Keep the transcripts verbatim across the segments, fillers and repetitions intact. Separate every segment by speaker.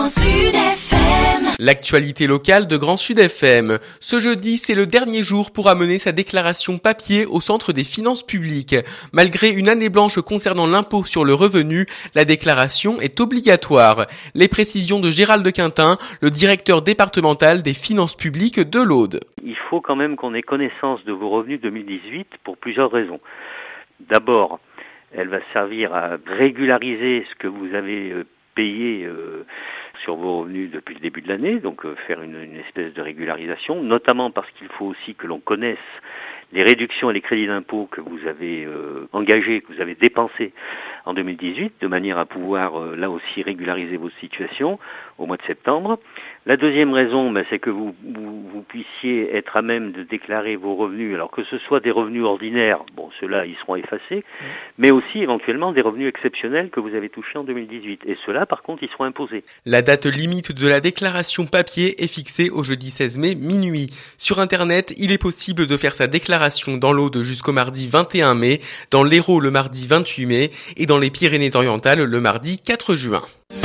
Speaker 1: Grand Sud F M.
Speaker 2: L'actualité locale de Grand Sud F M. Ce jeudi, c'est le dernier jour pour amener sa déclaration papier au Centre des finances publiques. Malgré une année blanche concernant l'impôt sur le revenu, la déclaration est obligatoire. Les précisions de Gérald de Quintin, le directeur départemental des finances publiques de l'Aude.
Speaker 3: Il faut quand même qu'on ait connaissance de vos revenus deux mille dix-huit pour plusieurs raisons. D'abord, elle va servir à régulariser ce que vous avez payé euh, sur vos revenus depuis le début de l'année, donc euh, faire une, une espèce de régularisation, notamment parce qu'il faut aussi que l'on connaisse les réductions et les crédits d'impôt que vous avez euh, engagés, que vous avez dépensés en deux mille dix-huit, de manière à pouvoir euh, là aussi régulariser votre situation au mois de septembre. La deuxième raison, ben, c'est que vous, vous, vous puissiez être à même de déclarer vos revenus, alors que ce soit des revenus ordinaires, bon ceux-là ils seront effacés, mmh. mais aussi éventuellement des revenus exceptionnels que vous avez touchés en deux mille dix-huit. Et ceux-là par contre ils seront imposés.
Speaker 2: La date limite de la déclaration papier est fixée au jeudi seize mai minuit. Sur internet, il est possible de faire sa déclaration dans l'Aude jusqu'au mardi vingt et un mai, dans l'Hérault le mardi vingt-huit mai et dans les Pyrénées-Orientales le mardi quatre juin.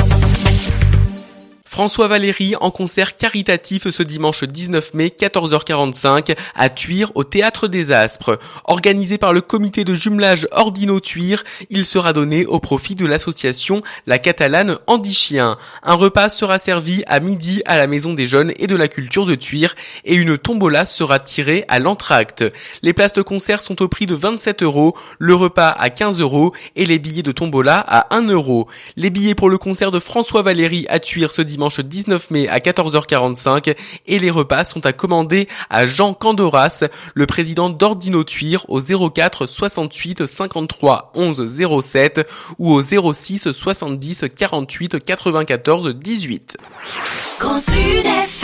Speaker 2: François Valéry en concert caritatif ce dimanche dix-neuf mai, quatorze heures quarante-cinq, à Thuir, au Théâtre des Aspres. Organisé par le comité de jumelage Ordino-Thuir, il sera donné au profit de l'association La Catalane Handichien. Un repas sera servi à midi à la Maison des Jeunes et de la Culture de Thuir et une tombola sera tirée à l'entracte. Les places de concert sont au prix de vingt-sept euros, le repas à quinze euros et les billets de tombola à un euro. Les billets pour le concert de François Valéry à Thuir ce dimanche dix-neuf mai à quatorze heures quarante-cinq et les repas sont à commander à Jean Candoras, le président d'Ordino Thuir, au zéro quatre soixante-huit cinquante-trois onze zéro sept ou au zéro six soixante-dix quarante-huit quatre-vingt-quatorze dix-huit.
Speaker 1: Grand Sud F M.